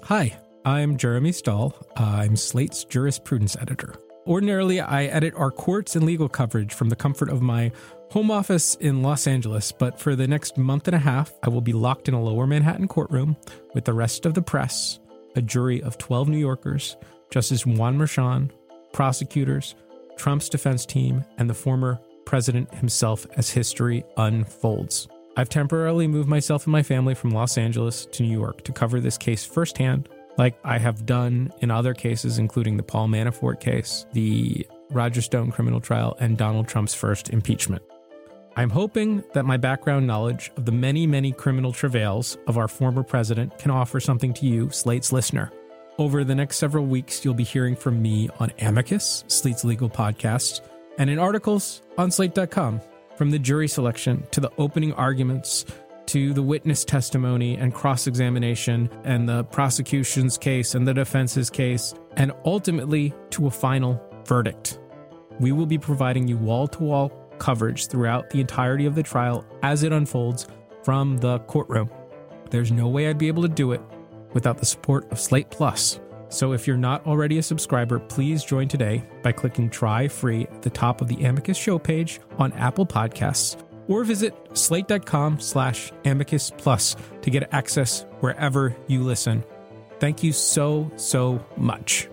Hi, I'm Jeremy Stahl. I'm Slate's jurisprudence editor. Ordinarily, I edit our courts and legal coverage from the comfort of my home office in Los Angeles, but for the next month and a half, I will be locked in a lower Manhattan courtroom with the rest of the press, a jury of 12 New Yorkers, Justice Juan Merchan, prosecutors, Trump's defense team, and the former president himself as history unfolds. I've temporarily moved myself and my family from Los Angeles to New York to cover this case firsthand, like I have done in other cases, including the Paul Manafort case, the Roger Stone criminal trial, and Donald Trump's first impeachment. I'm hoping that my background knowledge of the many, many criminal travails of our former president can offer something to you, Slate's listener. Over the next several weeks, you'll be hearing from me on Amicus, Slate's legal podcast, and in articles on Slate.com, from the jury selection to the opening arguments to the witness testimony and cross-examination and the prosecution's case and the defense's case, and ultimately to a final verdict. We will be providing you wall-to-wall coverage throughout the entirety of the trial as it unfolds from the courtroom. There's no way I'd be able to do it without the support of Slate Plus. So if you're not already a subscriber, please join today by clicking Try Free at the top of the Amicus show page on Apple Podcasts, or visit slate.com/Amicus Plus to get access wherever you listen. Thank you so much.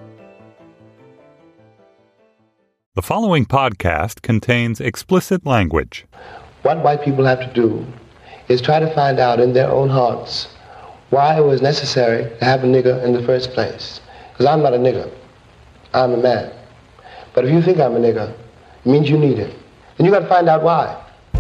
The following podcast contains explicit language. What white people have to do is try to find out in their own hearts why it was necessary to have a nigger in the first place. Because I'm not a nigger. I'm a man. But if you think I'm a nigger, it means you need it. And you got to find out why.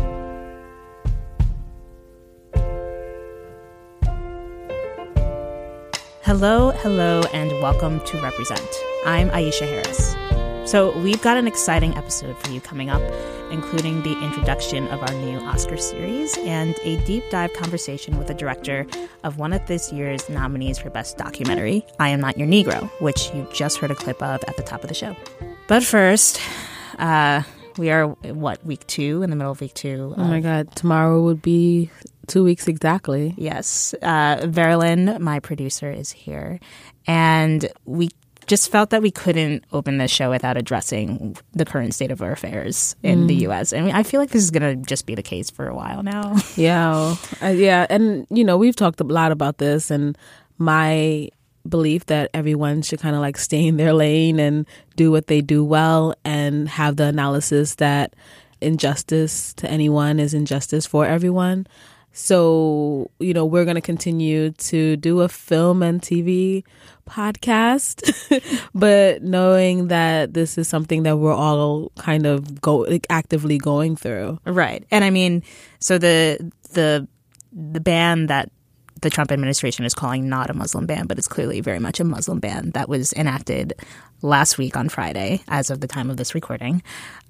Hello, and welcome to Represent. I'm Aisha Harris. So we've got an exciting episode for you coming up, including the introduction of our new Oscar series and a deep dive conversation with the director of one of this year's nominees for Best Documentary, I Am Not Your Negro, which you just heard a clip of at the top of the show. But first, we are, week 2, in the middle of week 2. Oh my God, tomorrow would be 2 weeks exactly. Yes. Verilyn, my producer, is here. And we just felt that we couldn't open this show without addressing the current state of our affairs in the U.S. I mean, I feel like this is going to just be the case for a while now. Yeah. And, you know, we've talked a lot about this, and my belief that everyone should kind of like stay in their lane and do what they do well and have the analysis that injustice to anyone is injustice for everyone. So, you know, we're going to continue to do a film and TV podcast, but knowing that this is something that we're all kind of actively going through. Right. And I mean, so the ban that the Trump administration is calling not a Muslim ban, but it's clearly very much a Muslim ban that was enacted last week on Friday, as of the time of this recording.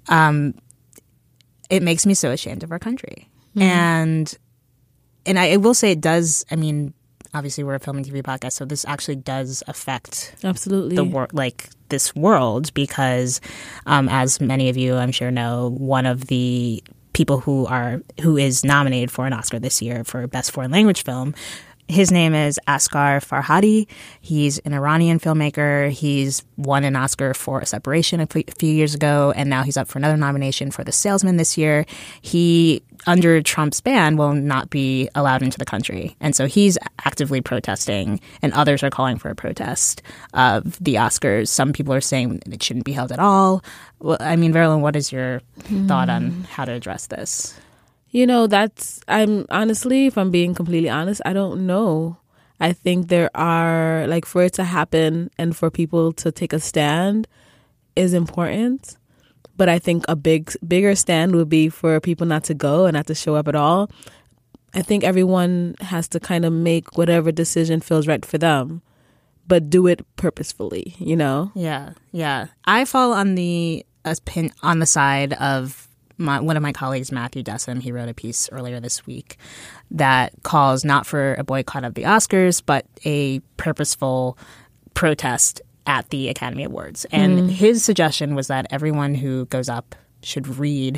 It makes me so ashamed of our country. And I will say it does. I mean, obviously we're a film and TV podcast, so this actually does affect absolutely this world because, as many of you I'm sure know, one of the people who is nominated for an Oscar this year for Best Foreign Language Film. His name is Asghar Farhadi. He's an Iranian filmmaker. He's won an Oscar for Separation a few years ago, and now he's up for another nomination for The Salesman this year. He, under Trump's ban, will not be allowed into the country. And so he's actively protesting, and others are calling for a protest of the Oscars. Some people are saying it shouldn't be held at all. Well, I mean, Verilyn, what is your thought on how to address this? You know, I'm honestly, if I'm being completely honest, I don't know. I think there are, like, for it to happen and for people to take a stand is important. But I think a bigger stand would be for people not to go and not to show up at all. I think everyone has to kind of make whatever decision feels right for them, but do it purposefully, you know? Yeah. I fall on the side of one of my colleagues, Matthew Dessem. He wrote a piece earlier this week that calls not for a boycott of the Oscars, but a purposeful protest at the Academy Awards. And his suggestion was that everyone who goes up should read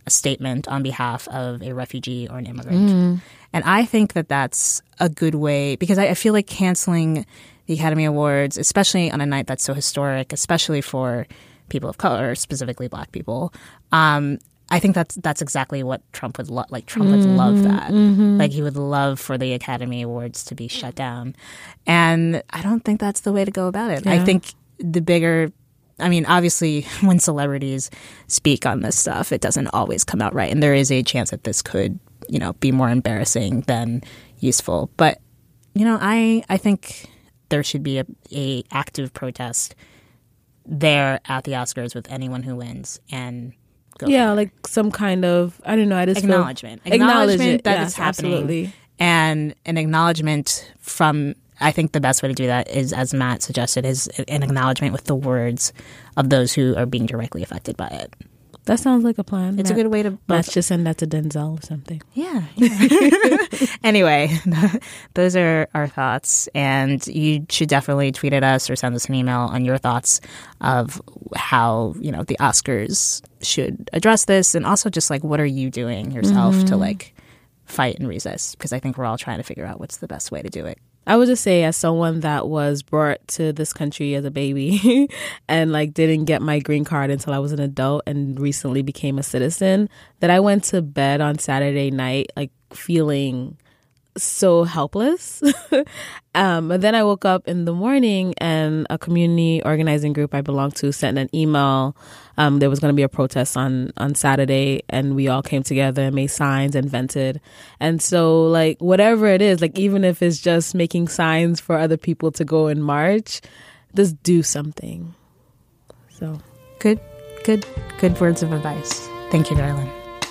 a statement on behalf of a refugee or an immigrant. And I think that that's a good way, because I feel like canceling the Academy Awards, especially on a night that's so historic, especially for people of color, specifically Black people, I think that's exactly what Trump would love. Like, Trump would love that. Like, he would love for the Academy Awards to be shut down. And I don't think that's the way to go about it. Yeah. I think the bigger, I mean, obviously, when celebrities speak on this stuff, it doesn't always come out right. And there is a chance that this could, you know, be more embarrassing than useful. But, you know, I think there should be a active protest there at the Oscars with anyone who wins, and like some kind of, I don't know, I just acknowledgement that yes, it's happening. Absolutely. And an acknowledgement from, I think the best way to do that is, as Matt suggested, is an acknowledgement with the words of those who are being directly affected by it. That sounds like a plan. It's a good way to... Let's just send that to Denzel or something. Yeah. Anyway, those are our thoughts. And you should definitely tweet at us or send us an email on your thoughts of how, you know, the Oscars should address this. And also just, like, what are you doing yourself to, like, fight and resist? Because I think we're all trying to figure out what's the best way to do it. I would just say, as someone that was brought to this country as a baby and like didn't get my green card until I was an adult and recently became a citizen, that I went to bed on Saturday night like feeling so helpless. But then I woke up in the morning and a community organizing group I belong to sent an email. There was going to be a protest on Saturday, and we all came together and made signs and vented. And so, like, whatever it is, like, even if it's just making signs for other people to go and march, just do something. So good words of advice. Thank you, darling.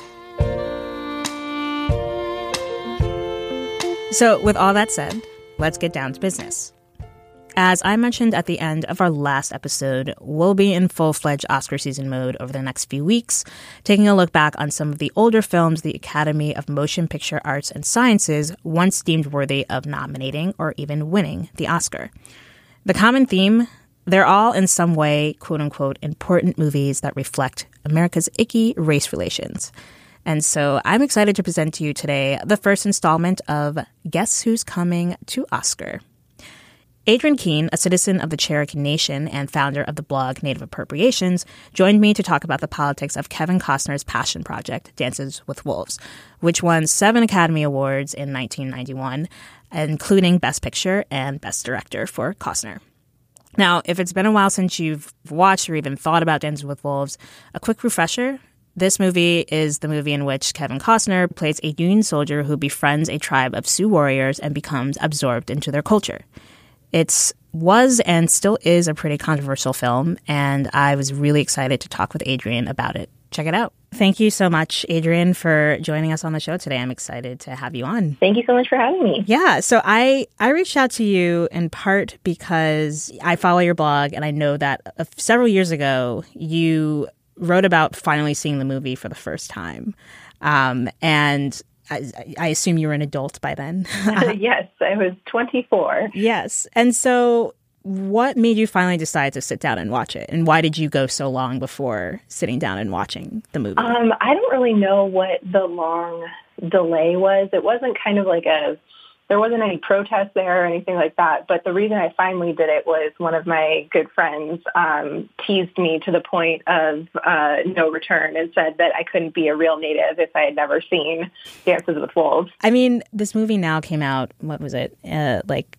So with all that said, let's get down to business. As I mentioned at the end of our last episode, we'll be in full-fledged Oscar season mode over the next few weeks, taking a look back on some of the older films the Academy of Motion Picture Arts and Sciences once deemed worthy of nominating or even winning the Oscar. The common theme, they're all in some way, quote-unquote, important movies that reflect America's icky race relations. And so I'm excited to present to you today the first installment of Guess Who's Coming to Oscar. Adrienne Keene, a citizen of the Cherokee Nation and founder of the blog Native Appropriations, joined me to talk about the politics of Kevin Costner's passion project, Dances with Wolves, which won 7 Academy Awards in 1991, including Best Picture and Best Director for Costner. Now, if it's been a while since you've watched or even thought about Dances with Wolves, a quick refresher. This movie is the movie in which Kevin Costner plays a Union soldier who befriends a tribe of Sioux warriors and becomes absorbed into their culture. It was and still is a pretty controversial film, and I was really excited to talk with Adrienne about it. Check it out. Thank you so much, Adrienne, for joining us on the show today. I'm excited to have you on. Thank you so much for having me. Yeah, so I reached out to you in part because I follow your blog, and I know that several years ago you wrote about finally seeing the movie for the first time. And I assume you were an adult by then. Yes, I was 24. Yes. And so what made you finally decide to sit down and watch it? And why did you go so long before sitting down and watching the movie? I don't really know what the long delay was. It wasn't kind of like there wasn't any protest there or anything like that. But the reason I finally did it was one of my good friends teased me to the point of no return and said that I couldn't be a real Native if I had never seen Dances with Wolves. I mean, this movie now came out, what was it, like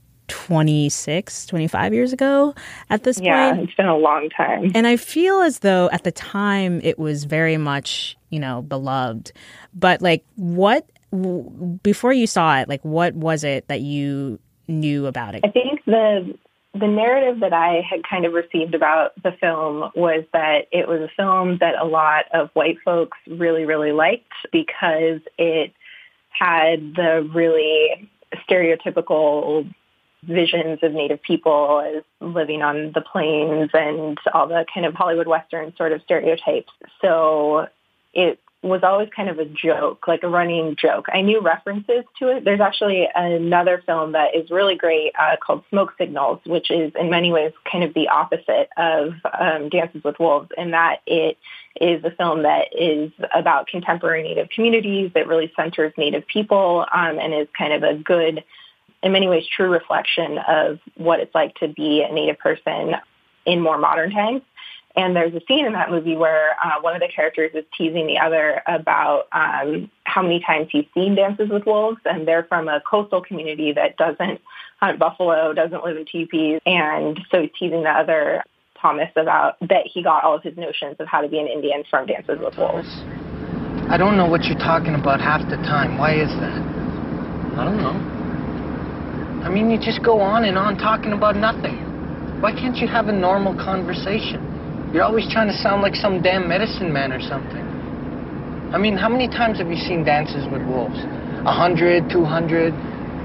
25 years ago at this point? Yeah, it's been a long time. And I feel as though at the time it was very much, beloved. But like before you saw it, like what was it that you knew about it? I think the narrative that I had kind of received about the film was that it was a film that a lot of white folks really, really liked because it had the really stereotypical visions of Native people as living on the plains and all the kind of Hollywood Western sort of stereotypes. So it was always kind of a joke, like a running joke. I knew references to it. There's actually another film that is really great called Smoke Signals, which is in many ways kind of the opposite of Dances with Wolves, in that it is a film that is about contemporary Native communities, that really centers Native people, and is kind of a good, in many ways, true reflection of what it's like to be a Native person in more modern times. And there's a scene in that movie where one of the characters is teasing the other about how many times he's seen Dances with Wolves, and they're from a coastal community that doesn't hunt buffalo, doesn't live in teepees, and so he's teasing the other, Thomas, about that he got all of his notions of how to be an Indian from Dances with Wolves. I don't know what you're talking about half the time. Why is that? I don't know. I mean, you just go on and on talking about nothing. Why can't you have a normal conversation? You're always trying to sound like some damn medicine man or something. I mean, how many times have you seen Dances with Wolves? 100, 200?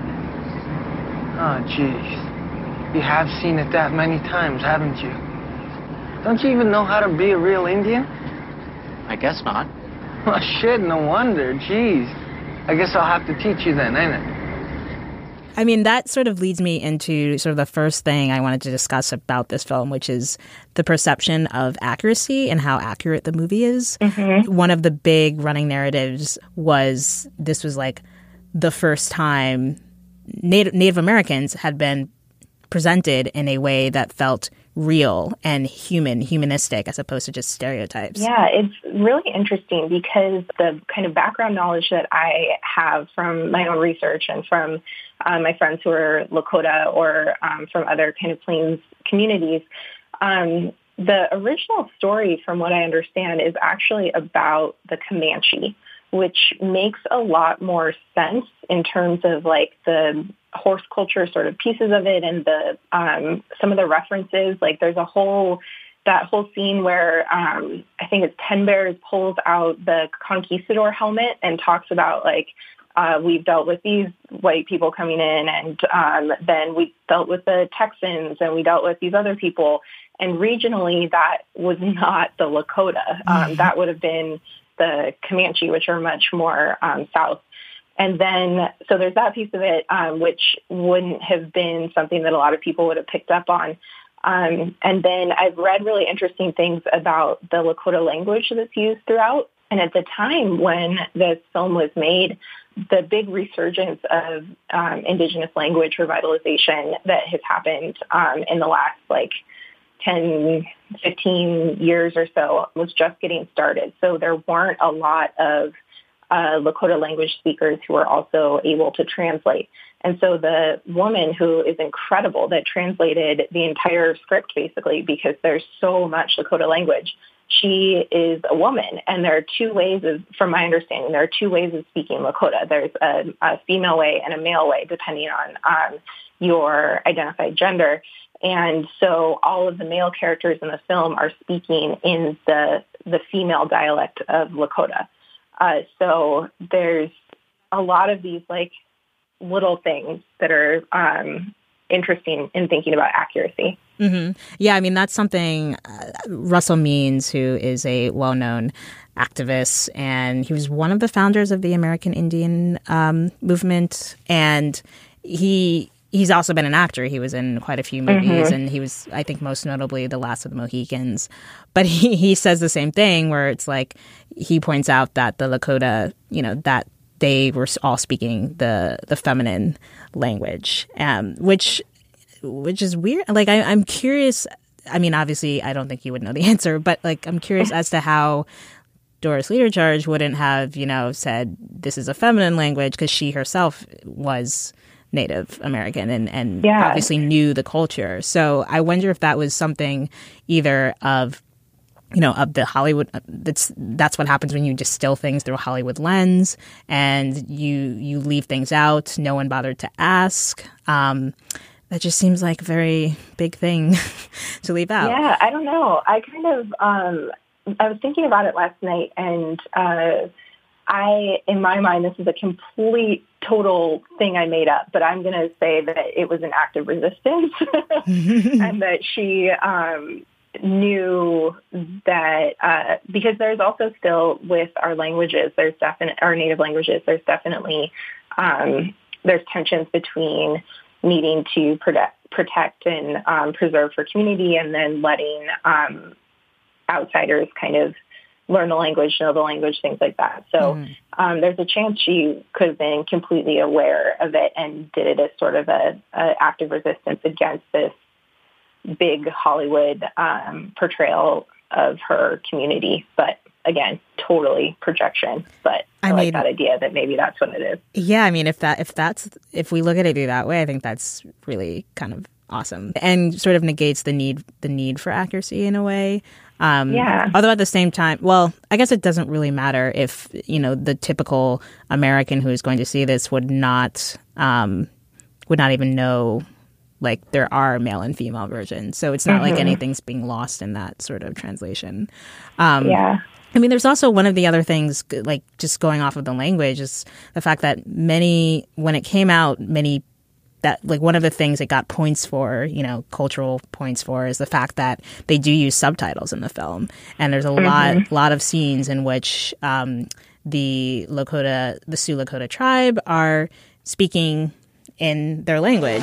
Oh, jeez. You have seen it that many times, haven't you? Don't you even know how to be a real Indian? I guess not. Well, shit, no wonder. Jeez. I guess I'll have to teach you then, ain't it? I mean, that sort of leads me into sort of the first thing I wanted to discuss about this film, which is the perception of accuracy and how accurate the movie is. Mm-hmm. One of the big running narratives was this was like the first time Native Americans had been presented in a way that felt real and humanistic, as opposed to just stereotypes. Yeah, it's really interesting because the kind of background knowledge that I have from my own research and from my friends who are Lakota or from other kind of Plains communities, the original story, from what I understand, is actually about the Comanche, which makes a lot more sense in terms of like the horse culture sort of pieces of it, and the some of the references. Like there's that whole scene where I think it's Ten Bears pulls out the conquistador helmet and talks about like we've dealt with these white people coming in, and then we dealt with the Texans, and we dealt with these other people. And regionally, that was not the Lakota. That would have been the Comanche, which are much more south. And then, so there's that piece of it, which wouldn't have been something that a lot of people would have picked up on. And then I've read really interesting things about the Lakota language that's used throughout. And at the time when this film was made, the big resurgence of indigenous language revitalization that has happened in the last like 10, 15 years or so was just getting started. So there weren't a lot of Lakota language speakers who were also able to translate. And so the woman who is incredible that translated the entire script basically, because there's so much Lakota language, she is a woman. And there are two ways of, from my understanding, there are two ways of speaking Lakota. There's a female way and a male way, depending on your identified gender. And so all of the male characters in the film are speaking in the female dialect of Lakota. So there's a lot of these like little things that are interesting in thinking about accuracy. Mm-hmm. Yeah, I mean, that's something Russell Means, who is a well-known activist, and he was one of the founders of the American Indian movement, and he's also been an actor. He was in quite a few movies, and he was, I think, most notably The Last of the Mohicans. But he says the same thing, where it's like he points out that the Lakota, you know, that they were all speaking the feminine language, which is weird. Like, I'm curious. I mean, obviously, I don't think you would know the answer, but like, I'm curious as to how Doris Ledercharge wouldn't have, you know, said this is a feminine language, because she herself was Native American and obviously knew the culture. So I wonder if that was something either of, you know, of the Hollywood. That's what happens when you distill things through a Hollywood lens and you leave things out. No one bothered to ask. That just seems like a very big thing to leave out. Yeah, I don't know. I kind of I was thinking about it last night, and in my mind, this is a complete, total thing I made up, but I'm going to say that it was an act of resistance and that knew that because there's also still with our languages, our native languages, there's definitely there's tensions between needing to protect and preserve for community, and then letting outsiders kind of learn the language, know the language, things like that. So there's a chance she could have been completely aware of it and did it as sort of a act of resistance against this big Hollywood portrayal of her community. But again, totally projection. But I like that idea that maybe that's what it is. Yeah, I mean, if we look at it that way, I think that's really kind of awesome and sort of negates the need for accuracy in a way. Although at the same time, well, I guess it doesn't really matter if, the typical American who is going to see this would not even know, like, there are male and female versions. So it's not like anything's being lost in that sort of translation. I mean, there's also one of the other things, like, just going off of the language, is the fact that when it came out, one of the things it got points for, cultural points for, is the fact that they do use subtitles in the film. And there's a lot of scenes in which the Sioux Lakota tribe are speaking in their language.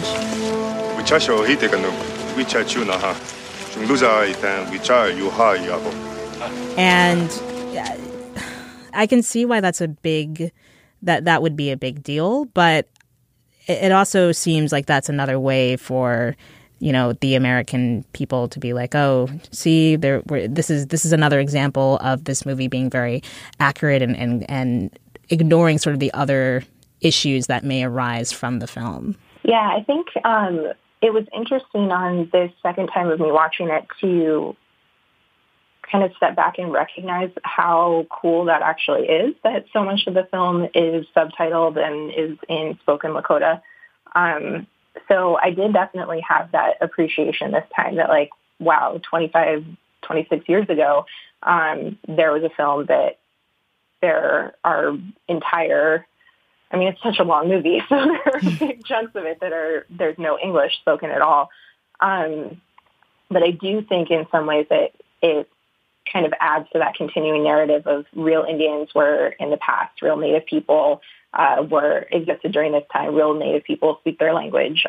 And I can see why that would be a big deal, but it also seems like that's another way for, the American people to be like, oh, see, this is another example of this movie being very accurate and ignoring sort of the other issues that may arise from the film. Yeah, I think it was interesting on this second time of me watching it to kind of step back and recognize how cool that actually is, that so much of the film is subtitled and is in spoken Lakota. So I did definitely have that appreciation this time that, like, wow, 25, 26 years ago, there was a film that there are entire, I mean, it's such a long movie, so there are big chunks of it there's no English spoken at all. But I do think in some ways that it kind of adds to that continuing narrative of real Indians were in the past, real Native people existed during this time, real Native people speak their language.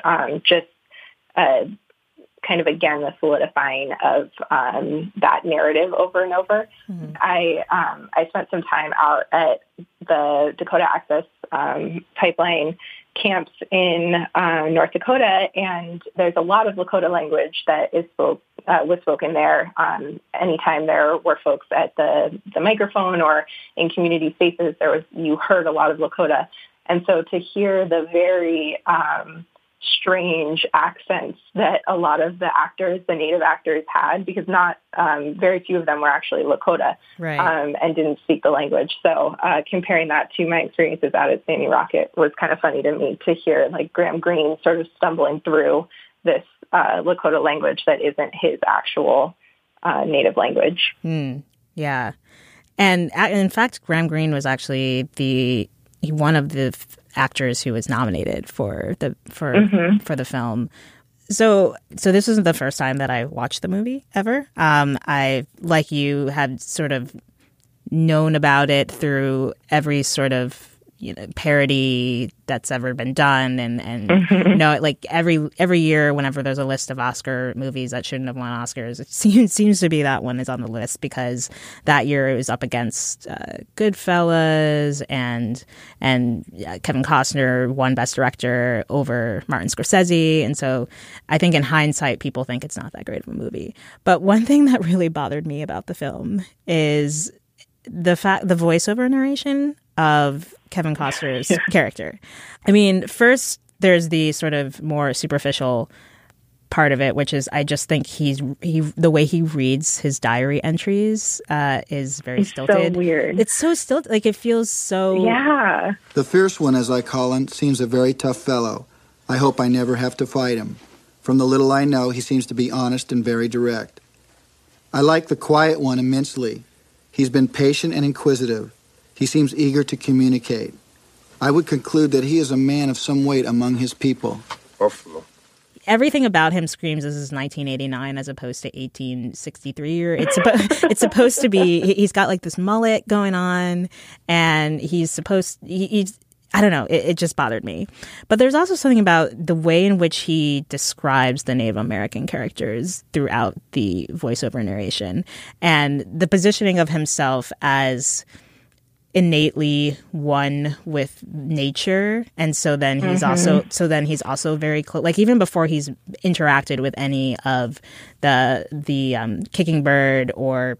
Kind of, again, the solidifying of that narrative over and over. I spent some time out at the Dakota Access Pipeline camps in North Dakota, and there's a lot of Lakota language that was spoken there. Anytime there were folks at the microphone or in community spaces, you heard a lot of Lakota. And so to hear the very strange accents that a lot of the Native actors had, because not very few of them were actually Lakota, right, and didn't speak the language. So comparing that to my experiences out at Sammy Rocket was kind of funny to me to hear, like, Graham Greene sort of stumbling through this Lakota language that isn't his actual native language. Yeah. And in fact, Graham Greene was actually one of the actors who was nominated for the film. So this isn't the first time that I watched the movie ever. I, like you, had sort of known about it through every sort of parody that's ever been done, and like every year, whenever there's a list of Oscar movies that shouldn't have won Oscars, it seems to be that one is on the list, because that year it was up against Goodfellas, and Kevin Costner won Best Director over Martin Scorsese, and so I think in hindsight people think it's not that great of a movie. But one thing that really bothered me about the film is the voiceover narration of Kevin Costner's character. I mean, first there's the sort of more superficial part of it, which is I just think the way he reads his diary entries is very stilted. So weird. It's so stilted. Like, it feels so... Yeah. The fierce one, as I call him, seems a very tough fellow. I hope I never have to fight him. From the little I know, he seems to be honest and very direct. I like the quiet one immensely. He's been patient and inquisitive. He seems eager to communicate. I would conclude that he is a man of some weight among his people. Buffalo. everything about him screams this is 1989 as opposed to 1863. Or it's supposed to be. He's got like this mullet going on, and he's I don't know. It just bothered me. But there's also something about the way in which he describes the Native American characters throughout the voiceover narration, and the positioning of himself as innately one with nature, and so then he's also very close. Like even before he's interacted with any of the Kicking Bird or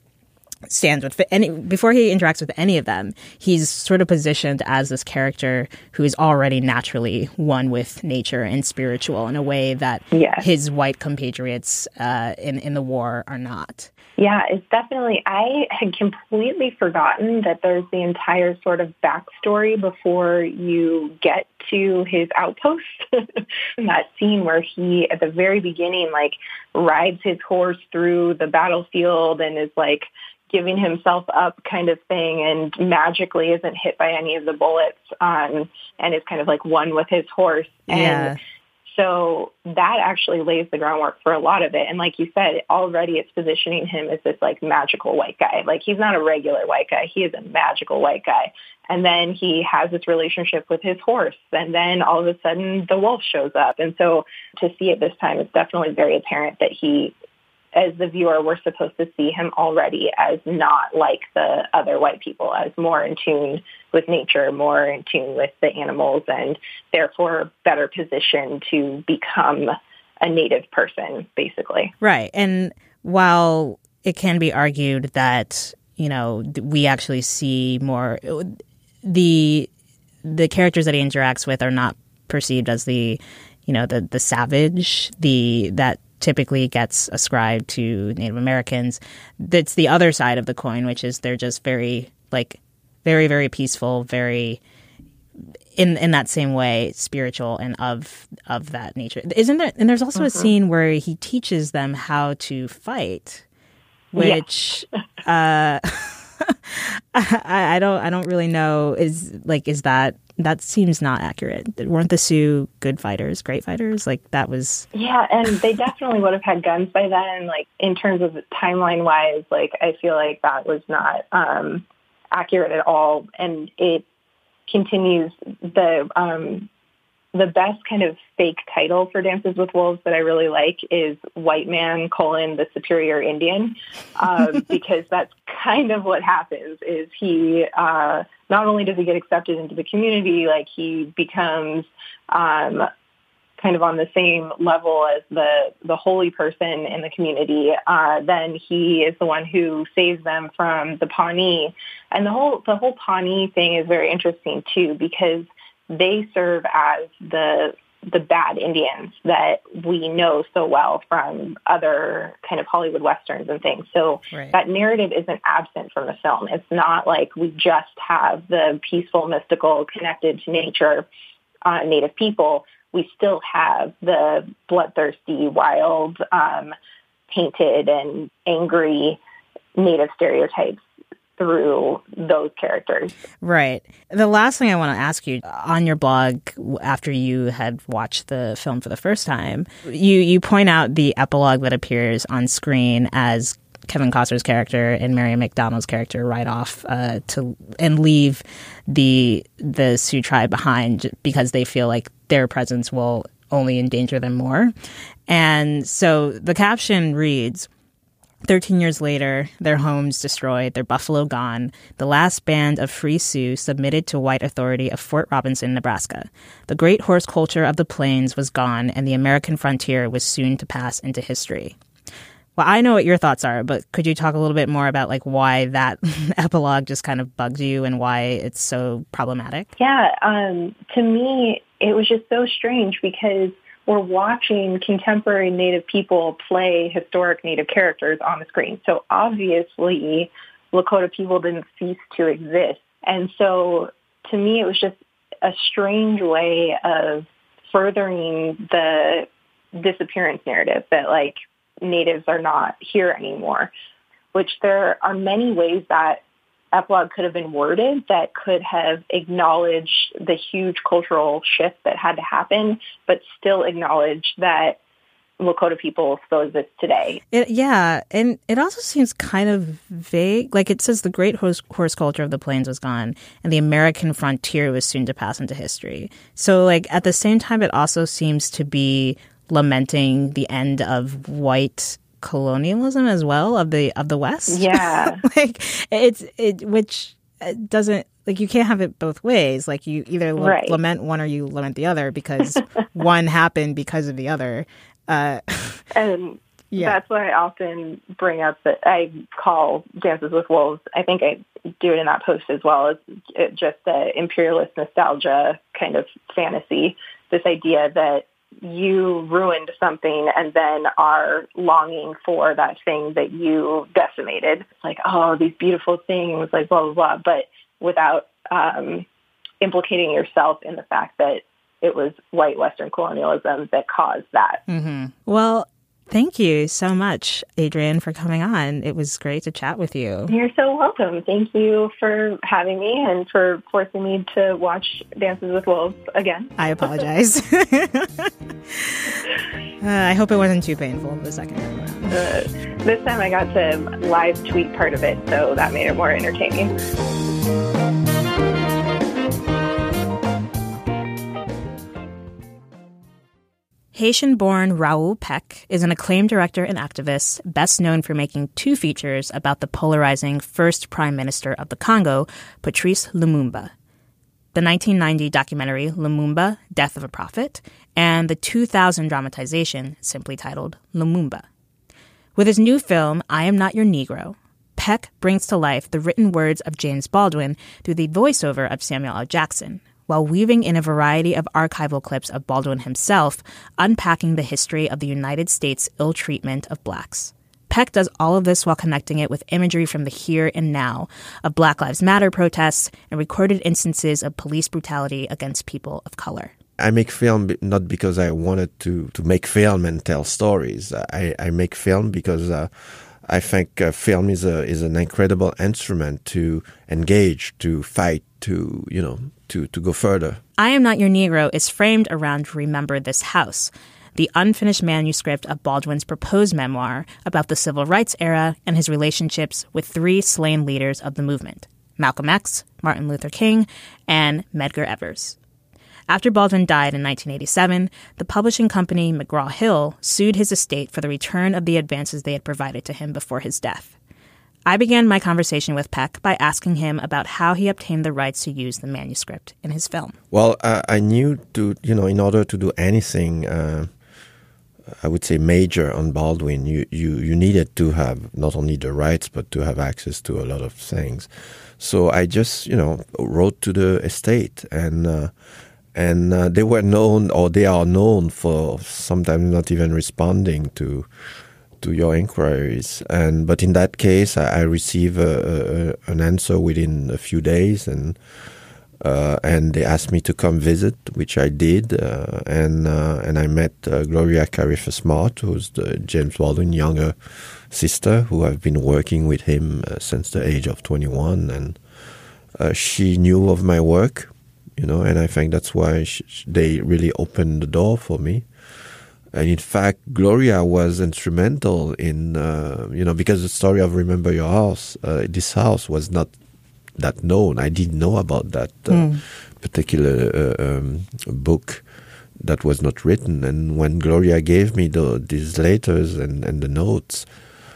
before he interacts with any of them, he's sort of positioned as this character who is already naturally one with nature and spiritual in a way that his white compatriots in the war are not. Yeah, it's definitely, I had completely forgotten that there's the entire sort of backstory before you get to his outpost. That scene where he, at the very beginning, like rides his horse through the battlefield and is like giving himself up kind of thing, and magically isn't hit by any of the bullets, and is kind of like one with his horse. And so that actually lays the groundwork for a lot of it. And like you said, already it's positioning him as this like magical white guy. Like he's not a regular white guy. He is a magical white guy. And then he has this relationship with his horse. And then all of a sudden the wolf shows up. And so to see it this time, it's definitely very apparent that he, as the viewer, we're supposed to see him already as not like the other white people, as more in tune with nature, more in tune with the animals, and therefore better positioned to become a native person, basically. Right. And while it can be argued that, you know, we actually see more, the characters that he interacts with are not perceived as the savage, that typically gets ascribed to Native Americans. That's the other side of the coin, which is they're just very, very peaceful, very in that same way spiritual and of that nature. Isn't there? And there's also a scene where he teaches them how to fight, which I don't really know. Is that seems not accurate. Weren't the Sioux good fighters, great fighters? Like that was... Yeah, and they definitely would have had guns by then. Like in terms of timeline-wise, like I feel like that was not accurate at all. And it continues the best kind of fake title for Dances with Wolves that I really like is White Man: the Superior Indian, because that's kind of what happens. Is he not only does he get accepted into the community, like he becomes kind of on the same level as the holy person in the community. Then he is the one who saves them from the Pawnee, and the whole Pawnee thing is very interesting too, because they serve as the bad Indians that we know so well from other kind of Hollywood Westerns and things. So that narrative isn't absent from the film. It's not like we just have the peaceful, mystical, connected to nature Native people. We still have the bloodthirsty, wild, painted and angry Native stereotypes through those characters. Right. The last thing I want to ask you, on your blog, after you had watched the film for the first time, you point out the epilogue that appears on screen as Kevin Costner's character and Mary McDonald's character ride off and leave the Sioux tribe behind because they feel like their presence will only endanger them more. And so the caption reads, 13 years later, their homes destroyed, their buffalo gone, the last band of free Sioux submitted to white authority of Fort Robinson, Nebraska. The great horse culture of the plains was gone, and the American frontier was soon to pass into history. Well, I know what your thoughts are, but could you talk a little bit more about like why that epilogue just kind of bugs you and why it's so problematic? Yeah, to me, it was just so strange because we're watching contemporary Native people play historic Native characters on the screen. So obviously, Lakota people didn't cease to exist. And so to me, it was just a strange way of furthering the disappearance narrative that like Natives are not here anymore, which there are many ways that epilogue could have been worded that could have acknowledged the huge cultural shift that had to happen, but still acknowledged that Lakota people still exists today. And it also seems kind of vague. Like it says the great horse culture of the plains was gone and the American frontier was soon to pass into history. So like at the same time, it also seems to be lamenting the end of white colonialism as well of the West. Yeah. Like which doesn't, like you can't have it both ways. Like you either lament one or you lament the other because one happened because of the other. And that's why I often bring up that I call Dances with Wolves. I think I do it in that post as well as just the imperialist nostalgia kind of fantasy. This idea that you ruined something and then are longing for that thing that you decimated. It's like, oh, these beautiful things, like blah, blah, blah, but without implicating yourself in the fact that it was white Western colonialism that caused that. Mm-hmm. Well, thank you so much, Adrienne, for coming on. It was great to chat with you. You're so welcome. Thank you for having me and for forcing me to watch Dances with Wolves again. I apologize. I hope it wasn't too painful the second time around. This time I got to live tweet part of it, so that made it more entertaining. Haitian-born Raoul Peck is an acclaimed director and activist, best known for making two features about the polarizing first prime minister of the Congo, Patrice Lumumba. The 1990 documentary Lumumba, Death of a Prophet, and the 2000 dramatization simply titled Lumumba. With his new film, I Am Not Your Negro, Peck brings to life the written words of James Baldwin through the voiceover of Samuel L. Jackson, while weaving in a variety of archival clips of Baldwin himself, unpacking the history of the United States' ill treatment of blacks. Peck does all of this while connecting it with imagery from the here and now of Black Lives Matter protests and recorded instances of police brutality against people of color. I make film not because I wanted to make film and tell stories. I make film because I think film is an incredible instrument to engage, to fight, to go further. I Am Not Your Negro is framed around Remember This House, the unfinished manuscript of Baldwin's proposed memoir about the civil rights era and his relationships with three slain leaders of the movement, Malcolm X, Martin Luther King, and Medgar Evers. After Baldwin died in 1987, the publishing company McGraw-Hill sued his estate for the return of the advances they had provided to him before his death. I began my conversation with Peck by asking him about how he obtained the rights to use the manuscript in his film. Well, I knew in order to do anything, I would say major on Baldwin, you needed to have not only the rights, but to have access to a lot of things. So I just, wrote to the estate and they were known, or they are known for sometimes not even responding to your inquiries. But in that case, I received an answer within a few days, and they asked me to come visit, which I did, and I met Gloria Carifa-Smart, who's the James Baldwin younger sister, who have been working with him since the age of 21, and she knew of my work. And I think that's why they really opened the door for me. And in fact, Gloria was instrumental in, because the story of Remember Your House, this house was not that known. I didn't know about that particular book that was not written. And when Gloria gave me these letters and the notes,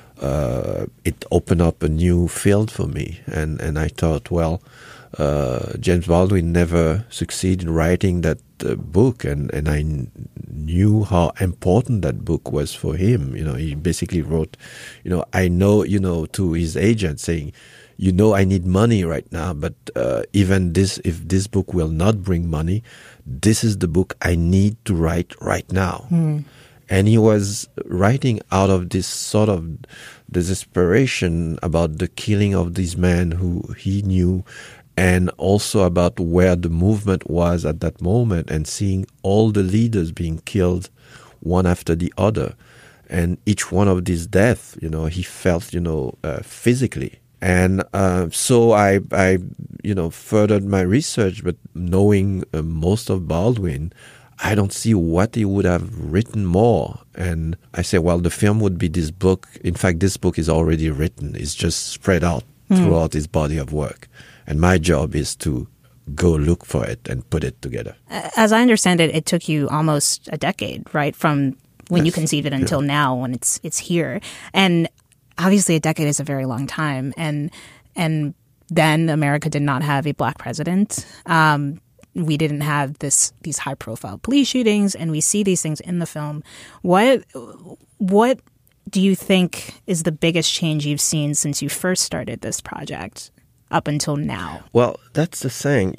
it opened up a new field for me. And I thought, well, James Baldwin never succeeded in writing that book, and I knew how important that book was for him. He basically wrote, I know, to his agent saying, I need money right now, but even if this book will not bring money, this is the book I need to write right now. And he was writing out of this sort of desperation about the killing of these men who he knew, and also about where the movement was at that moment, and seeing all the leaders being killed one after the other. And each one of these deaths, he felt, physically. And so I furthered my research, but knowing most of Baldwin, I don't see what he would have written more. And I say, well, the film would be this book. In fact, this book is already written. It's just spread out throughout his body of work. And my job is to go look for it and put it together. As I understand it, it took you almost a decade, right, from when you conceived it until now when it's here. And obviously a decade is a very long time. And then America did not have a black president. We didn't have these high-profile police shootings, and we see these things in the film. What do you think is the biggest change you've seen since you first started this project up until now? Well, that's the thing,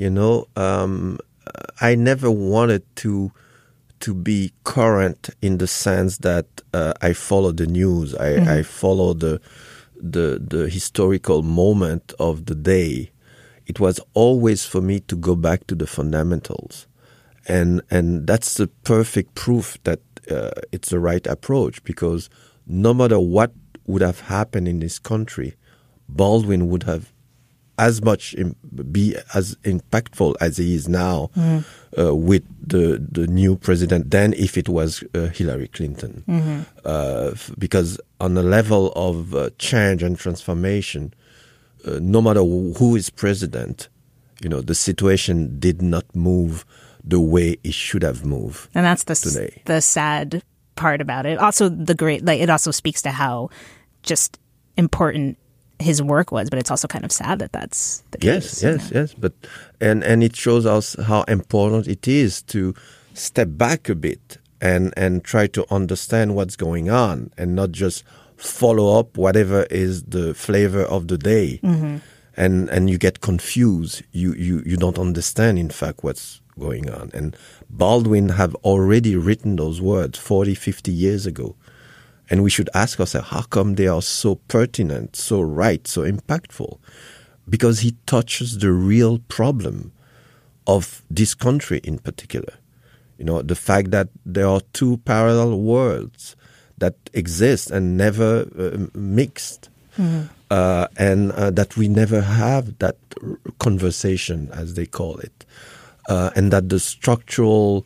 I never wanted to be current in the sense that I follow the news. I follow the historical moment of the day. It was always for me to go back to the fundamentals. And that's the perfect proof that it's the right approach, because no matter what would have happened in this country, Baldwin would have as much be as impactful as he is now with the new president than if it was Hillary Clinton. Because on the level of change and transformation, no matter who is president, the situation did not move the way it should have moved. And that's today. The sad part about it. Also, it also speaks to how just important his work was, but it's also kind of sad that that's the case. Yes. But and it shows us how important it is to step back a bit and try to understand what's going on and not just follow up whatever is the flavor of the day. And you get confused. You don't understand, in fact, what's going on. And Baldwin have already written those words 40, 50 years ago. And we should ask ourselves, how come they are so pertinent, so right, so impactful? Because he touches the real problem of this country in particular. The fact that there are two parallel worlds that exist and never mixed. And that we never have that conversation, as they call it. And that the structural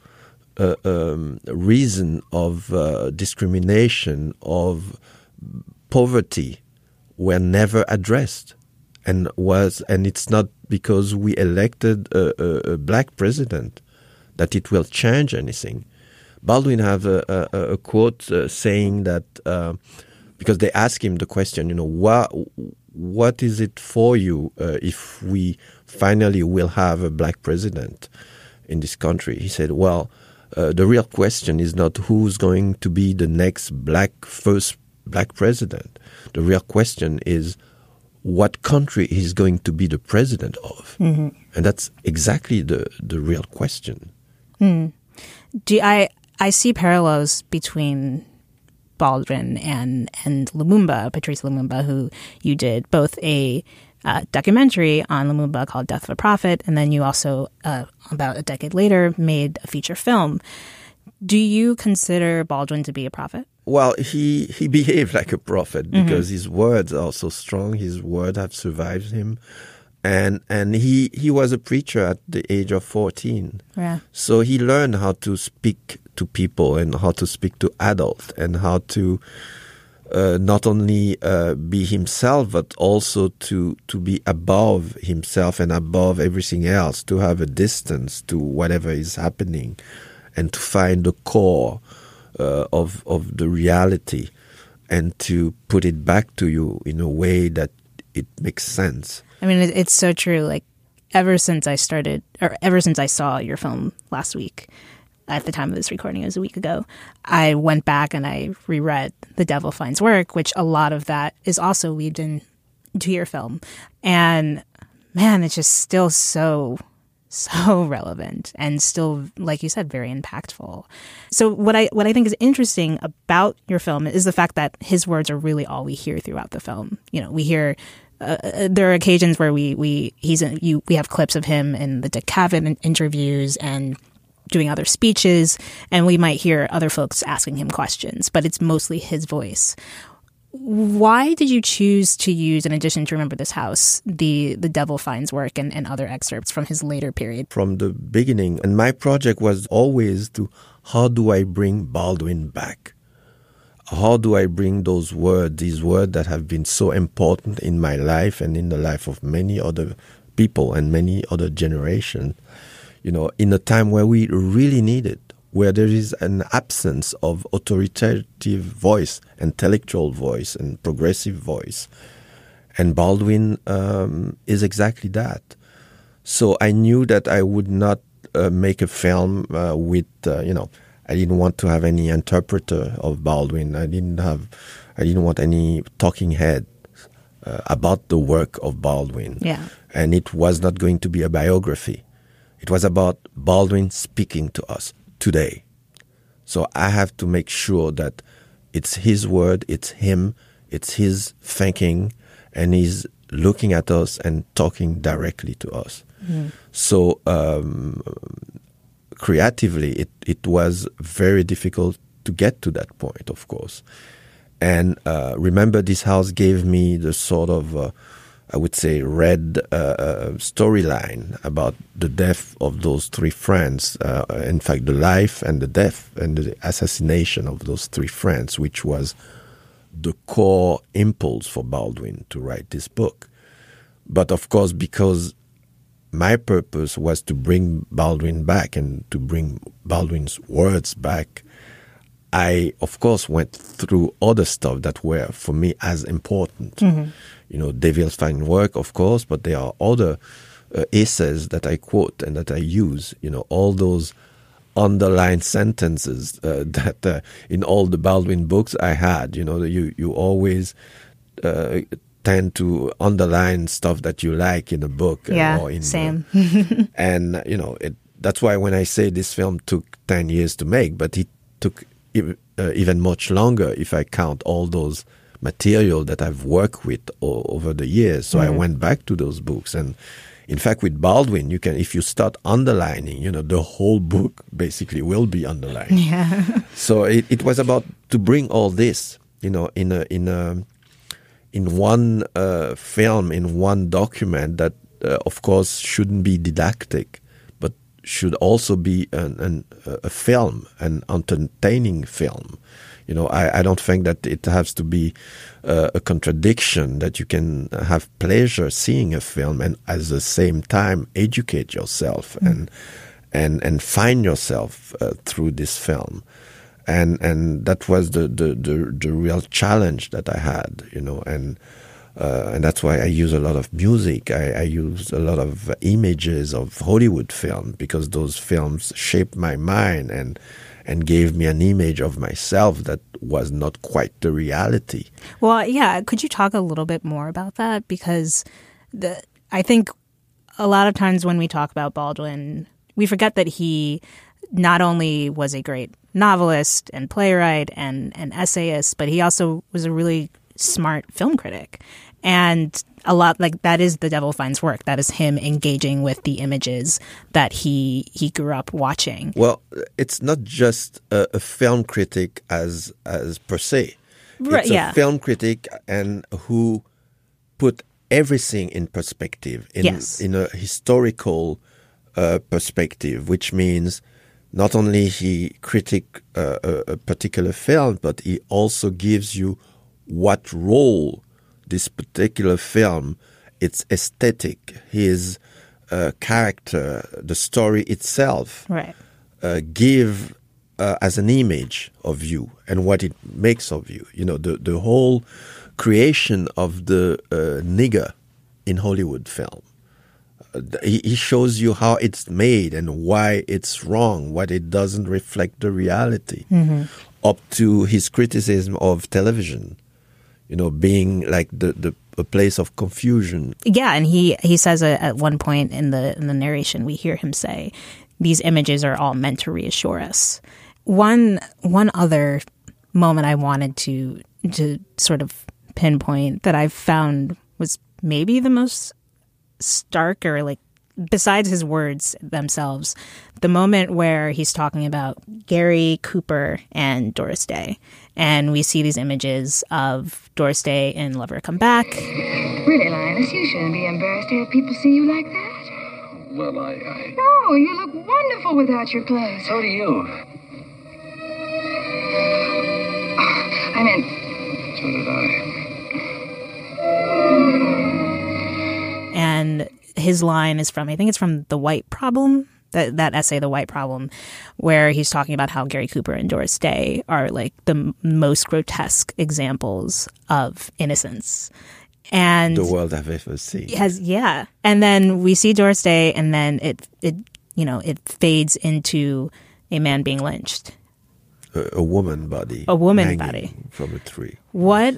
reason of discrimination, of poverty, were never addressed, and it's not because we elected a black president that it will change anything. Baldwin have a quote saying that because they asked him the question, what is it for you if we finally will have a black president in this country? He said, well, the real question is not who's going to be the next first black president. The real question is what country he's going to be the president of. And that's exactly the real question. I see parallels between Baldwin and Lumumba, Patrice Lumumba, who you did both a documentary on Lumumba called Death of a Prophet, and then you also, about a decade later, made a feature film. Do you consider Baldwin to be a prophet? Well, he behaved like a prophet because his words are so strong. His words have survived him. And he was a preacher at the age of 14. Yeah. So he learned how to speak to people and how to speak to adults and how to not only be himself, but also to be above himself and above everything else, to have a distance to whatever is happening and to find the core of the reality and to put it back to you in a way that it makes sense. I mean, it's so true. Like, ever since I saw your film last week, at the time of this recording, it was a week ago, I went back and I reread The Devil Finds Work, which a lot of that is also weaved into your film. And man, it's just still so relevant and still, like you said, very impactful. So what I think is interesting about your film is the fact that his words are really all we hear throughout the film. We hear there are occasions where we have clips of him in the Dick Cavett interviews and doing other speeches, and we might hear other folks asking him questions, but it's mostly his voice. why did you choose to use, in addition to Remember This House, the Devil Finds work and other excerpts from his later period? From the beginning, and my project was always to, how do I bring Baldwin back? How do I bring these words that have been so important in my life and in the life of many other people and many other generations, in a time where we really need it, where there is an absence of authoritative voice, intellectual voice, and progressive voice. And Baldwin is exactly that. So I knew that I would not make a film with, I didn't want to have any interpreter of Baldwin. I didn't want any talking head about the work of Baldwin. Yeah. And it was not going to be a biography. It was about Baldwin speaking to us today. So I have to make sure that it's his word, it's him, it's his thinking, and he's looking at us and talking directly to us. Mm. So creatively, it was very difficult to get to that point, of course. And Remember This House gave me the sort of, I would say, red storyline about the death of those three friends. In fact, the life and the death and the assassination of those three friends, which was the core impulse for Baldwin to write this book. But of course, because my purpose was to bring Baldwin back and to bring Baldwin's words back, I, of course, went through other stuff that were, for me, as important. Mm-hmm. Devil's Fine Work, of course, but there are other essays that I quote and that I use. All those underlined sentences that in all the Baldwin books I had. You always tend to underline stuff that you like in a book. Yeah, or in, same. And, that's why when I say this film took 10 years to make, but it took even much longer if I count all those material that I've worked with over the years. So I went back to those books. And in fact, with Baldwin, you can, if you start underlining, the whole book basically will be underlined. Yeah. So it was about to bring all this, in one film, in one document that, of course, shouldn't be didactic, but should also be a film, an entertaining film. I don't think that it has to be a contradiction, that you can have pleasure seeing a film and at the same time educate yourself and find yourself through this film. And that was the real challenge that I had, and that's why I use a lot of music. I use a lot of images of Hollywood film, because those films shaped my mind and gave me an image of myself that was not quite the reality. Well, yeah. Could you talk a little bit more about that? Because I think a lot of times when we talk about Baldwin, we forget that he not only was a great novelist and playwright and essayist, but he also was a really smart film critic. And a lot, like, that is The Devil Finds Work. That is him engaging with the images that he grew up watching. Well, it's not just a film critic as per se. Right, it's a film critic and who put everything in perspective, in a historical perspective, which means not only he critique a particular film, but he also gives you what role this particular film, its aesthetic, his character, the story itself, right, give as an image of you and what it makes of you. The whole creation of the nigger in Hollywood film. He shows you how it's made and why it's wrong, what it doesn't reflect the reality, up to his criticism of television, being like a place of confusion. Yeah, and he says at one point in the narration, we hear him say, "These images are all meant to reassure us." One other moment I wanted to sort of pinpoint that I found was maybe the most stark or like besides his words themselves, the moment where he's talking about Gary Cooper and Doris Day, and we see these images of Doris Day in Lover Come Back. Really, Linus, you shouldn't be embarrassed to have people see you like that. Well, No, you look wonderful without your clothes. So do you. I meant... So did I. And his line is from, I think it's from The White Problem, that essay, The White Problem, where he's talking about how Gary Cooper and Doris Day are like the most grotesque examples of innocence. And the world I've ever seen. Yeah. And then we see Doris Day, and then it fades into a man being lynched. A woman body. A woman body. From a tree. Why?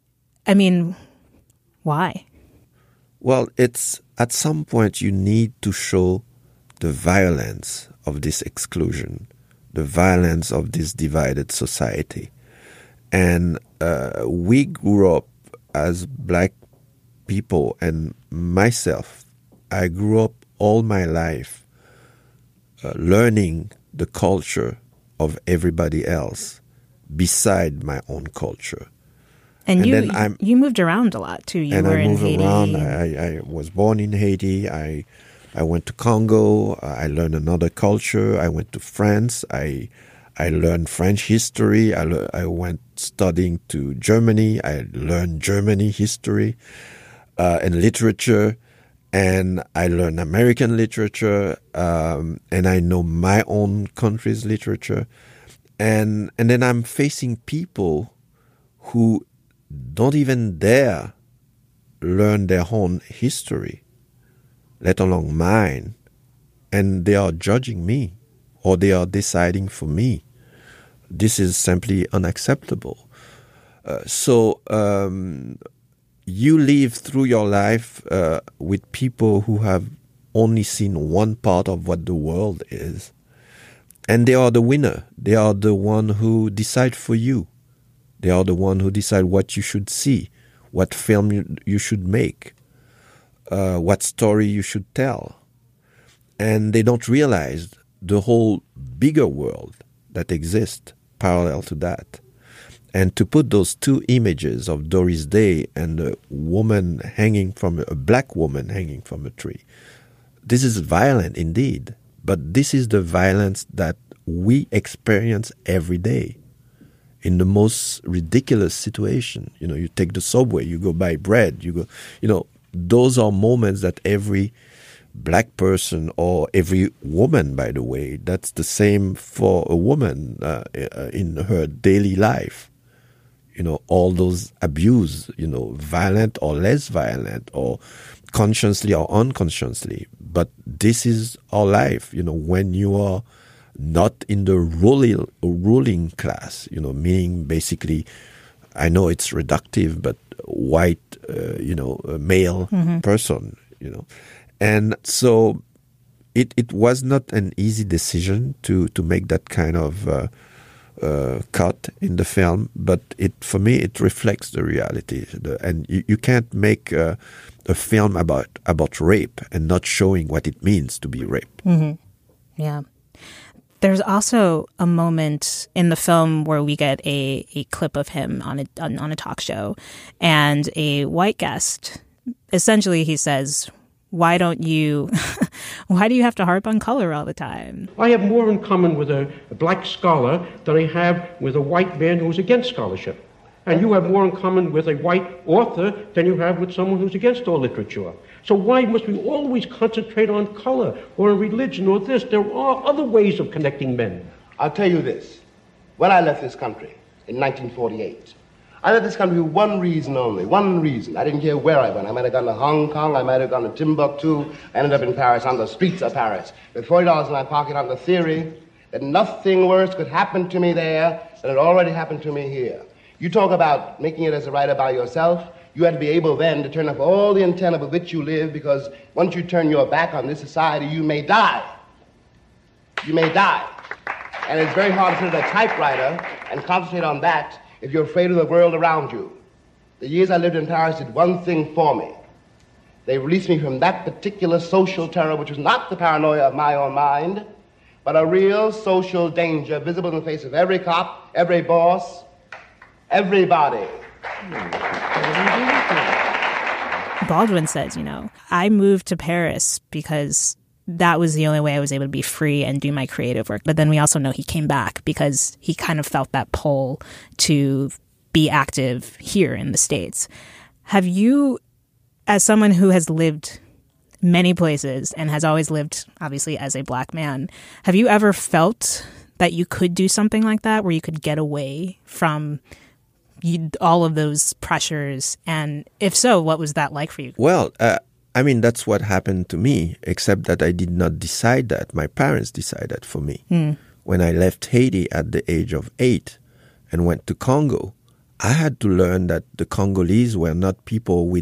Well, it's at some point you need to show the violence of this exclusion, the violence of this divided society. And we grew up as black people, and myself, I grew up all my life learning the culture of everybody else beside my own culture. And you moved around a lot too. You were in Haiti. I was born in Haiti. I went to Congo. I learned another culture. I went to France. I learned French history. I went studying to Germany. I learned Germany history and literature. And I learned American literature. And I know my own country's literature. And then I'm facing people who don't even dare learn their own history, let alone mine, and they are judging me, or they are deciding for me. This is simply unacceptable. So you live through your life with people who have only seen one part of what the world is, and they are the winner. They are the one who decide for you. They are the one who decide what you should see, what film you should make, what story you should tell. And they don't realize the whole bigger world that exists parallel to that. And to put those two images of Doris Day and a black woman hanging from a tree, this is violent indeed. But this is the violence that we experience every day. In the most ridiculous situation, you take the subway, you go buy bread, those are moments that every black person, or every woman, by the way, that's the same for a woman in her daily life. All those abuse, violent or less violent, or consciously or unconsciously. But this is our life, when you are not in the ruling class, meaning basically, I know it's reductive, but white, male person, And so it was not an easy decision to make that kind of cut in the film, but for me, it reflects the reality. And you can't make a film about rape and not showing what it means to be raped. Mm-hmm. Yeah. There's also a moment in the film where we get a clip of him on a talk show, and a white guest, essentially he says, why do you have to harp on color all the time? I have more in common with a black scholar than I have with a white man who's against scholarship. And you have more in common with a white author than you have with someone who's against all literature. So why must we always concentrate on color or on religion or this? There are other ways of connecting men. I'll tell you this. When I left this country in 1948, I left this country for one reason only, one reason. I didn't care where I went. I might have gone to Hong Kong, I might have gone to Timbuktu. I ended up in Paris, on the streets of Paris, with $40 in my pocket, on the theory that nothing worse could happen to me there than it already happened to me here. You talk about making it as a writer by yourself. You have to be able then to turn up all the antenna with which you live, because once you turn your back on this society, you may die. You may die. And it's very hard to sit at a typewriter and concentrate on that if you're afraid of the world around you. The years I lived in Paris did one thing for me. They released me from that particular social terror, which was not the paranoia of my own mind, but a real social danger visible in the face of every cop, every boss, everybody. Baldwin says, I moved to Paris because that was the only way I was able to be free and do my creative work. But then we also know he came back because he kind of felt that pull to be active here in the States. Have you, as someone who has lived many places and has always lived, obviously, as a Black man, have you ever felt that you could do something like that, where you could get away from all of those pressures? And if so, what was that like for you? Well, that's what happened to me, except that I did not decide that. My parents decided for me. When I left Haiti at the age of 8 and went to Congo, I had to learn that the Congolese were not people with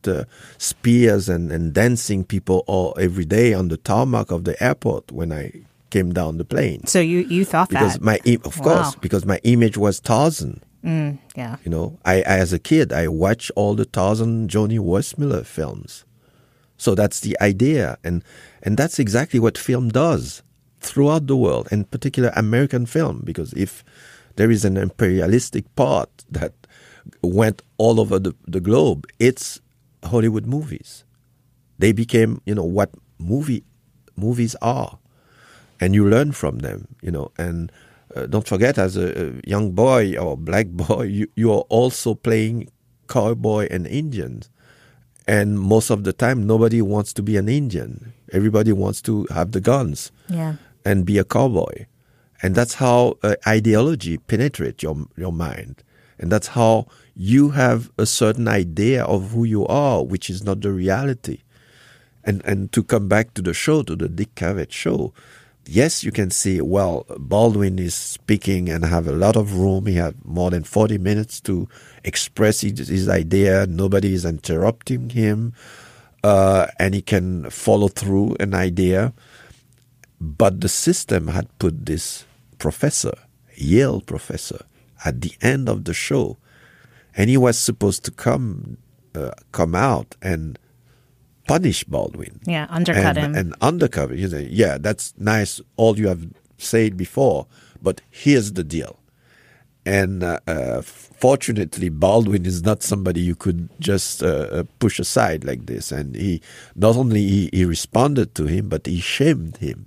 spears and dancing people every day on the tarmac of the airport when I came down the plane. So you thought because that? Of course, because my image was Tarzan. Yeah. I as a kid, I watched all the Tarzan, Johnny Weissmuller films. So that's the idea. And that's exactly what film does throughout the world, and particularly American film, because if there is an imperialistic part that went all over the globe, it's Hollywood movies. They became, what movies are. And you learn from them, and don't forget, as a young boy or black boy, you are also playing cowboy and Indians. And most of the time, nobody wants to be an Indian. Everybody wants to have the guns and be a cowboy. And that's how ideology penetrates your mind. And that's how you have a certain idea of who you are, which is not the reality. And to come back to the show, to the Dick Cavett show, yes, you can see, well, Baldwin is speaking and have a lot of room. He had more than 40 minutes to express his idea. Nobody is interrupting him. And he can follow through an idea. But the system had put this professor, Yale professor, at the end of the show. And he was supposed to come out and punish Baldwin. Yeah, undercut him. And undercut him. You say, yeah, that's nice, all you have said before, but here's the deal. And fortunately, Baldwin is not somebody you could just push aside like this. And he not only he responded to him, but he shamed him.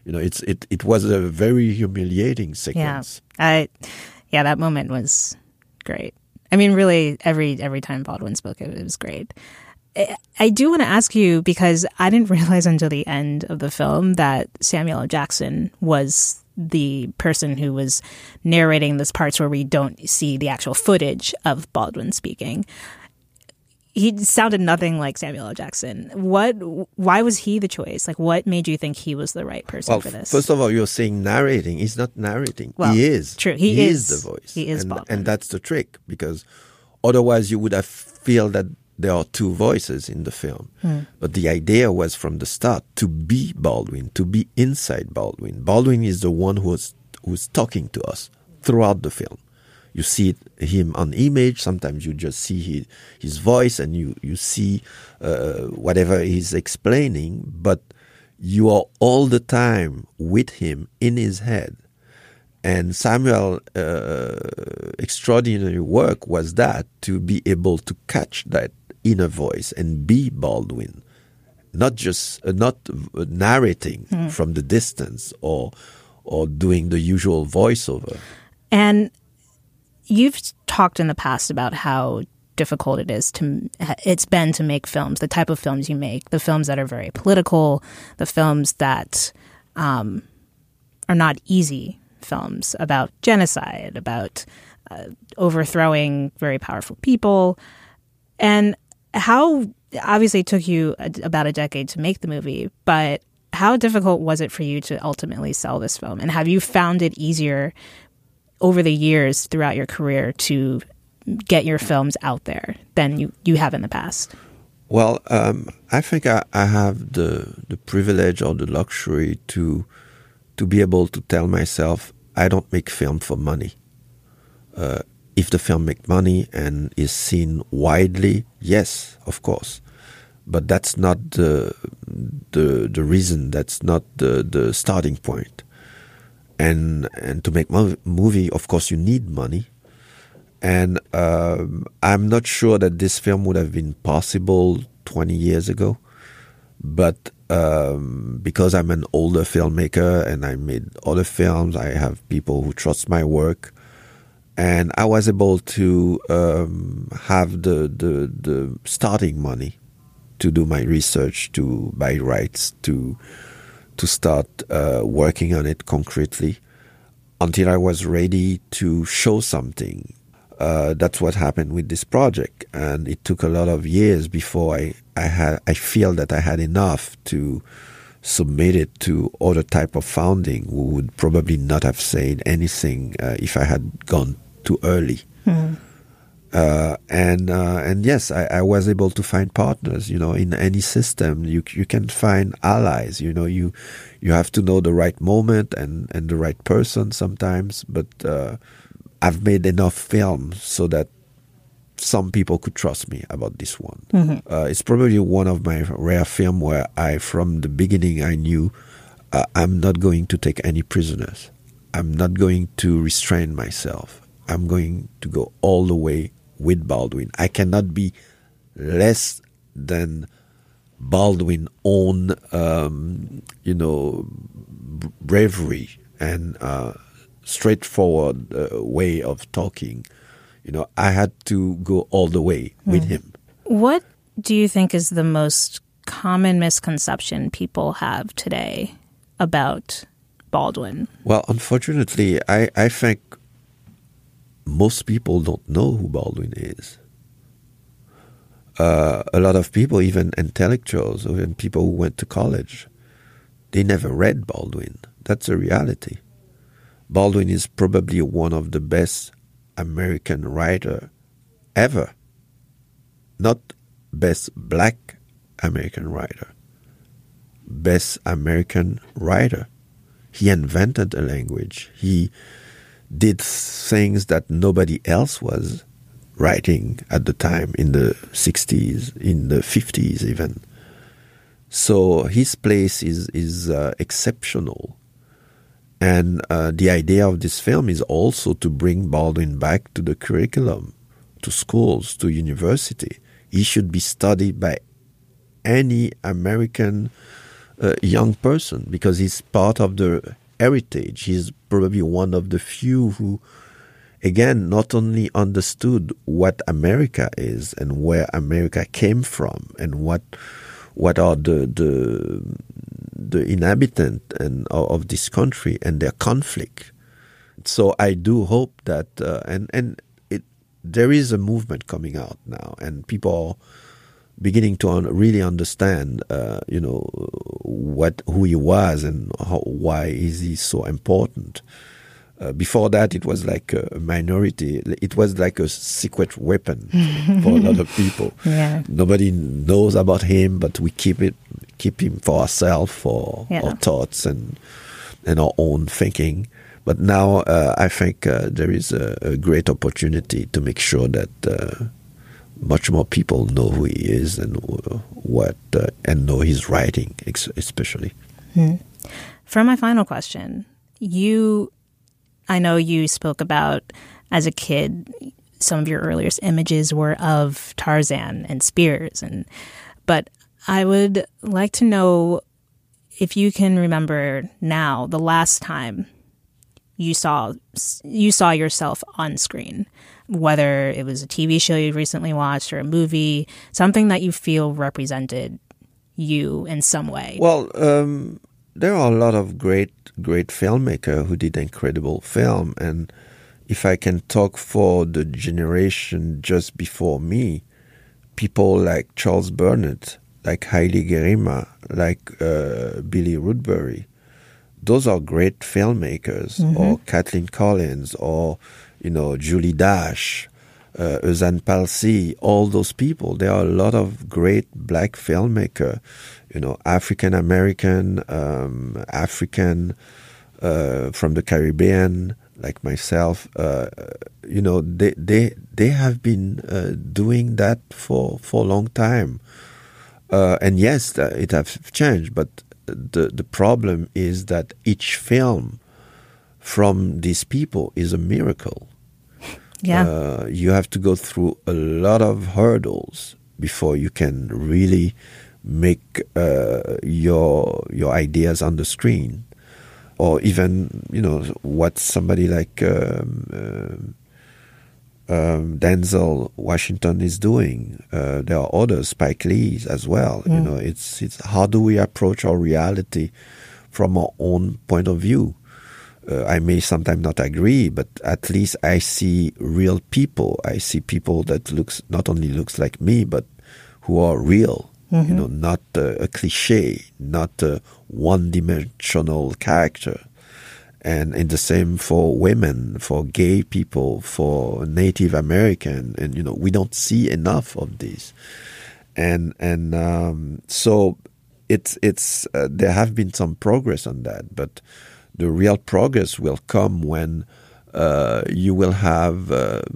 It was a very humiliating sequence. Yeah, that moment was great. I mean, really, every time Baldwin spoke, it was great. I do want to ask you, because I didn't realize until the end of the film that Samuel L. Jackson was the person who was narrating those parts where we don't see the actual footage of Baldwin speaking. He sounded nothing like Samuel L. Jackson. Why was he the choice? Like, what made you think he was the right person for this? First of all, you're saying narrating. He's not narrating. Well, he is. True. He is the voice. He is Baldwin. And that's the trick, because otherwise you would have feel that there are two voices in the film. But the idea was from the start to be Baldwin, to be inside Baldwin. Baldwin is the one who's talking to us throughout the film. You see him on image. Sometimes you just see his voice and you see whatever he's explaining. But you are all the time with him in his head. And Samuel's extraordinary work was that, to be able to catch that inner voice and be Baldwin, not just not narrating from the distance or doing the usual voiceover. And you've talked in the past about how difficult it's been to make films, the type of films you make, the films that are very political, the films that are not easy films about genocide, about overthrowing very powerful people. And how, obviously it took you about a decade to make the movie, but how difficult was it for you to ultimately sell this film? And have you found it easier over the years throughout your career to get your films out there than you have in the past? Well, I think I have the privilege or the luxury to be able to tell myself, I don't make film for money. If the film makes money and is seen widely, yes, of course. but that's not the reason. That's not the starting point. And to make movie, of course, you need money. And I'm not sure that this film would have been possible 20 years ago. But because I'm an older filmmaker and I made other films, I have people who trust my work. And I was able to have the starting money to do my research, to buy rights, to start working on it concretely until I was ready to show something. That's what happened with this project, and it took a lot of years before I feel that I had enough to submit it to other type of funding who would probably not have said anything if I had gone too early. Mm-hmm. And yes, I was able to find partners. In any system, you can find allies. You have to know the right moment and the right person sometimes. But I've made enough films so that some people could trust me about this one. Mm-hmm. It's probably one of my rare films where from the beginning, I knew I'm not going to take any prisoners. I'm not going to restrain myself. I'm going to go all the way with Baldwin. I cannot be less than Baldwin's own, bravery and straightforward way of talking. I had to go all the way with him. What do you think is the most common misconception people have today about Baldwin? Well, unfortunately, I think most people don't know who Baldwin is. A lot of people, even intellectuals, or even people who went to college, they never read Baldwin. That's a reality. Baldwin is probably one of the best American writer ever. Not best black American writer. Best American writer. He invented a language. He did things that nobody else was writing at the time, in the 60s, in the 50s even. So his place is exceptional. And the idea of this film is also to bring Baldwin back to the curriculum, to schools, to university. He should be studied by any American young person because he's part of the heritage. He's probably one of the few who, again, not only understood what America is and where America came from and what are the inhabitants of this country and their conflict. So I do hope that there is a movement coming out now, and people are beginning to really understand, who he was and why is he so important. Before that, it was like a minority. It was like a secret weapon for a lot of people. Yeah. Nobody knows about him, but we keep him for ourselves, for our thoughts and our own thinking. But now I think there is a great opportunity to make sure that much more people know who he is and and know his writing, especially. For my final question, I know you spoke about, as a kid, some of your earliest images were of Tarzan and spears, but I would like to know if you can remember now the last time you saw yourself on screen, whether it was a TV show you recently watched or a movie, something that you feel represented you in some way. Well, there are a lot of great filmmakers who did incredible film, and if I can talk for the generation just before me, people like Charles Burnett, like Haile Gerima, like Billy Woodbury, those are great filmmakers, or Kathleen Collins, or Julie Dash, Eusanne Palsy, all those people. There are a lot of great black filmmakers, African American, African from the Caribbean, like myself. They have been doing that for a long time. And yes, it has changed, but the problem is that each film from these people is a miracle. Yeah. You have to go through a lot of hurdles before you can really make your ideas on the screen. Or even, what somebody like Denzel Washington is doing. There are others, Spike Lee as well. It's how do we approach our reality from our own point of view? I may sometimes not agree, but at least I see real people. I see people that not only looks like me, but who are real. Not a cliche, not a one-dimensional character. And the same for women, for gay people, for Native American, and we don't see enough of this. And so it's there have been some progress on that, but the real progress will come when you will have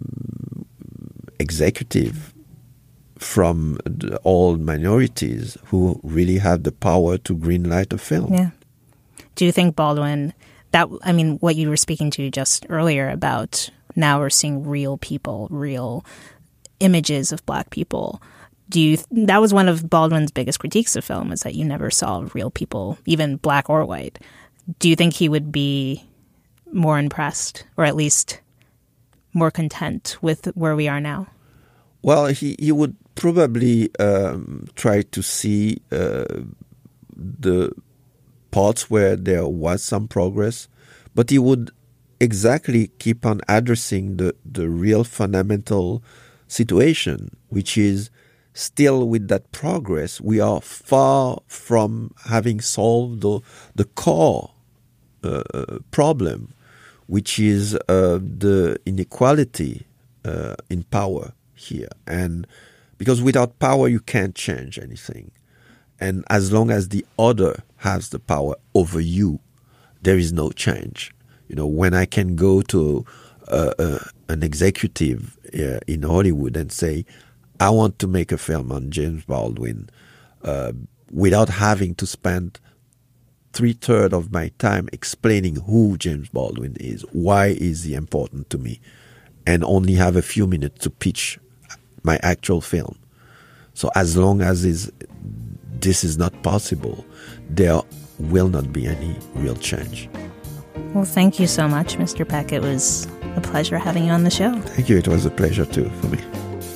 executive from all minorities who really have the power to greenlight a film. Yeah. Do you think Baldwin, what you were speaking to just earlier about now we're seeing real people, real images of Black people. That was one of Baldwin's biggest critiques of film, is that you never saw real people, even Black or white. Do you think he would be more impressed, or at least more content with where we are now? Well, he would probably try to see the parts where there was some progress, but he would exactly keep on addressing the real fundamental situation, which is still with that progress, we are far from having solved the core problem, which is the inequality in power here. And because without power, you can't change anything. And as long as the other has the power over you, there is no change. When I can go to an executive in Hollywood and say, I want to make a film on James Baldwin without having to spend 3/3 of my time explaining who James Baldwin is, why is he important to me, and only have a few minutes to pitch my actual film. So as long as this is not possible, there will not be any real change. Well, thank you so much, Mr. Peck. It was a pleasure having you on the show. Thank you. It was a pleasure too for me.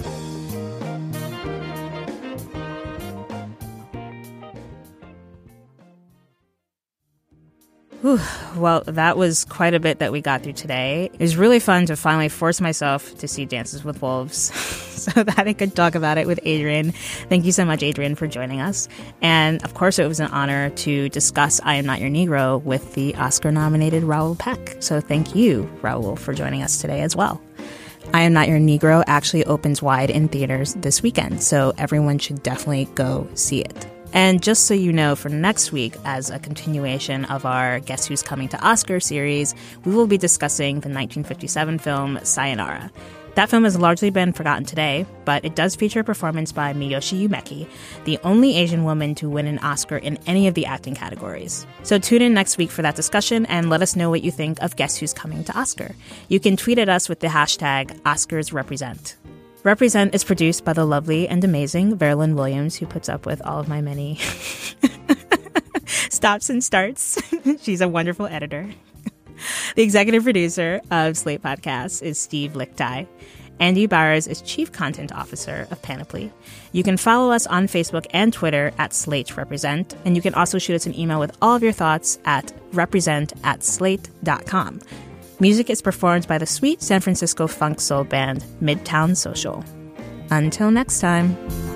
Whew. Well, that was quite a bit that we got through today. It was really fun to finally force myself to see Dances with Wolves so that I could talk about it with Adrian. Thank you so much, Adrian, for joining us. And of course, it was an honor to discuss I Am Not Your Negro with the Oscar-nominated Raoul Peck. So thank you, Raoul, for joining us today as well. I Am Not Your Negro actually opens wide in theaters this weekend, so everyone should definitely go see it. And just so you know, for next week, as a continuation of our Guess Who's Coming to Oscar series, we will be discussing the 1957 film Sayonara. That film has largely been forgotten today, but it does feature a performance by Miyoshi Umeki, the only Asian woman to win an Oscar in any of the acting categories. So tune in next week for that discussion and let us know what you think of Guess Who's Coming to Oscar. You can tweet at us with the hashtag OscarsRepresent. Represent is produced by the lovely and amazing Verlyn Williams, who puts up with all of my many stops and starts. She's a wonderful editor. The executive producer of Slate Podcasts is Steve Lichtai. Andy Bowers is Chief Content Officer of Panoply. You can follow us on Facebook and Twitter at Slate Represent, and you can also shoot us an email with all of your thoughts at represent@slate.com. Music is performed by the sweet San Francisco funk soul band Midtown Social. Until next time.